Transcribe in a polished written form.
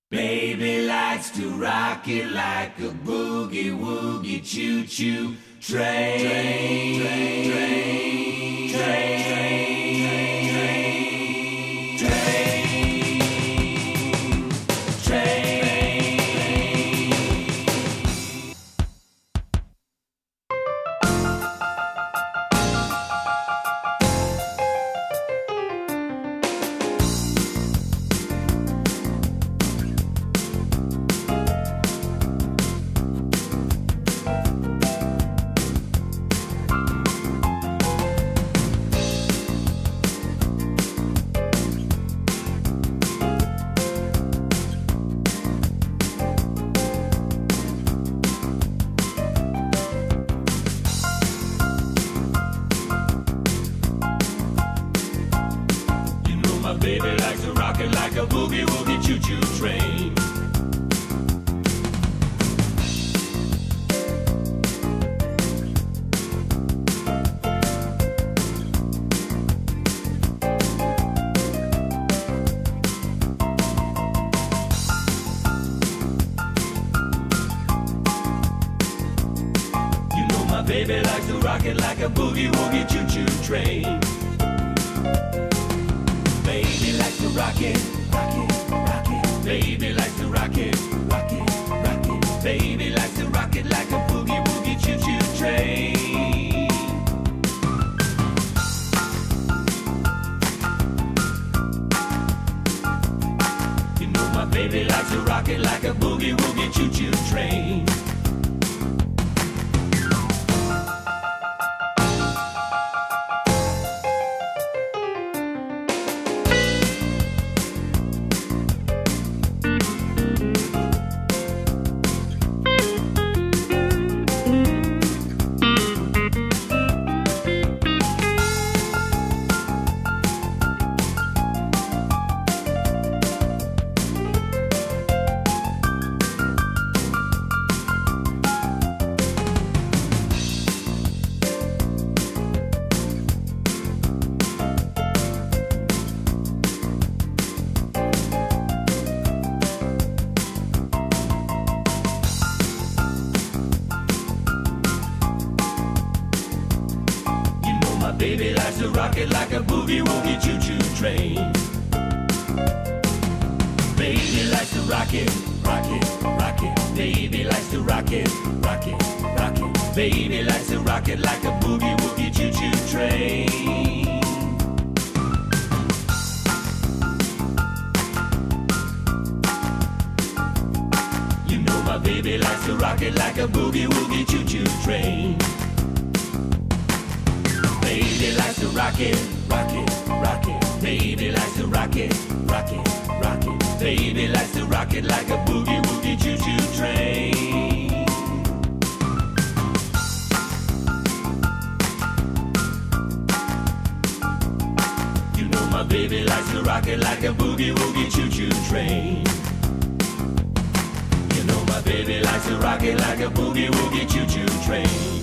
Baby likes to rock it like a boogie woogie choo choo train. Baby likes to rock it like a boogie woogie choo choo train. You know my baby likes to rock it like a boogie woogie choo choo train. Baby likes to rock it, rock it, rock it. Baby likes to rock it, rock it, rock it. Baby likes to rock it like a boogie woogie choo choo train. You know my baby likes to rock it like a boogie woogie choo choo train. Baby likes to rock it like a boogie woogie choo choo train. Baby likes to rock it, rock it, rock it. Baby likes to rock it, rock it, rock it. Baby likes to rock it like a boogie woogie choo choo train. You know my baby likes to rock it like a boogie woogie choo choo train. Baby likes to rock it, rock it, rock it. Baby likes to rock it, rock it, rock it. Baby likes to rock it like a boogie woogie choo choo train. You know my baby likes to rock it like a boogie woogie choo choo train. You know my baby likes to rock it like a boogie woogie choo choo train.